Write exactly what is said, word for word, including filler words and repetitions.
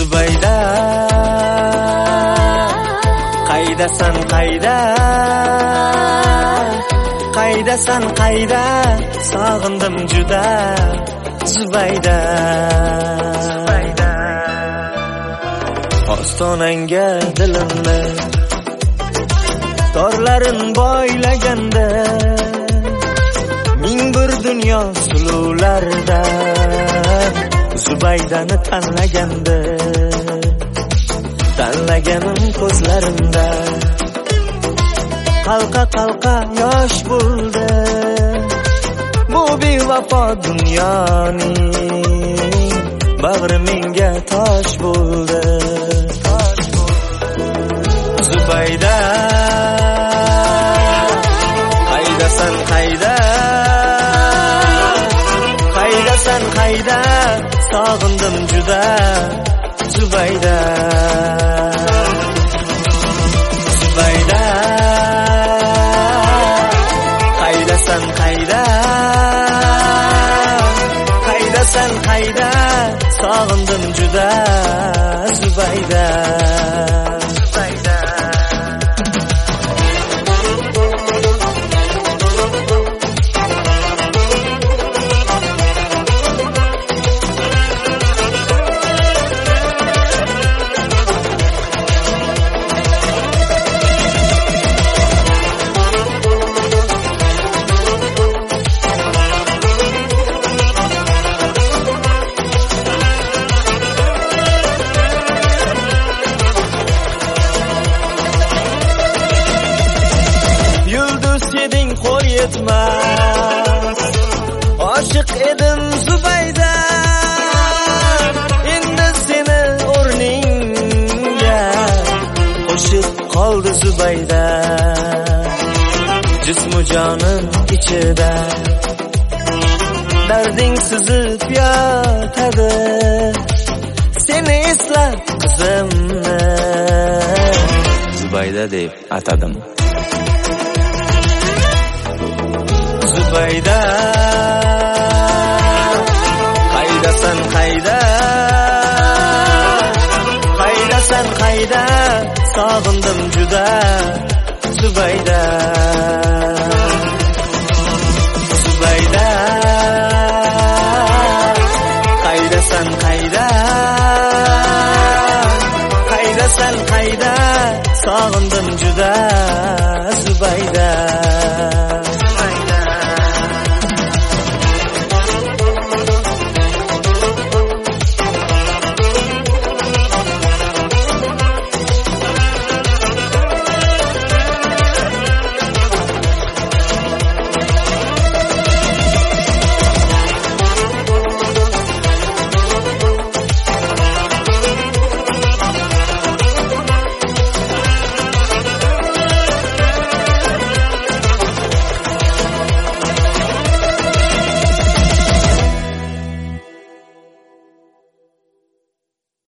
Zubayda qaydasan qayda qaydasan qayda sog'indim juda Zubayda Zubayda ostonangga dilimni torlarin boylaganda ming bir dunyo suluvlarda Zubaydani tanlaganda tanlaganim ko'zlarimda qalqa qalqa yosh bo'ldi bu bevafo dunyoning bag'ri menga tosh bo'ldi Zubayda qaydasan qayda qaydasan qayda sog'indim juda Zubayda Zubayda qaydasan qayda qaydasan qayda sog'indim juda Zubayda Zubayda qo'l yetmas oshiq edim Zubayda endi seni o'rningga qo'shib qoldi Zubayda jismu jonim ichida darding sizib yotadi seni eslab qizimni Zubayda deb atadim Zubayda qaydasan qayda qaydasan qayda sog'indim juda Zubayda Zubayda qaydasan qayda qaydasan qayda sog'indim juda